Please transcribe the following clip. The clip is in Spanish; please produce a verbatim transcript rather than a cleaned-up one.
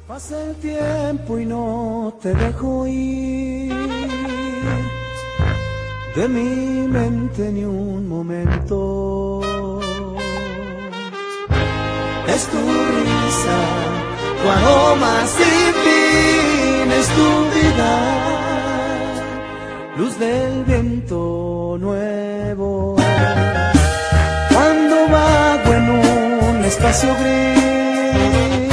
Pasa el tiempo y no te dejo ir de mi mente ni un momento. Es tu risa, tu aroma sin fin, es tu vida, luz del viento nuevo. Cuando vago en un espacio gris,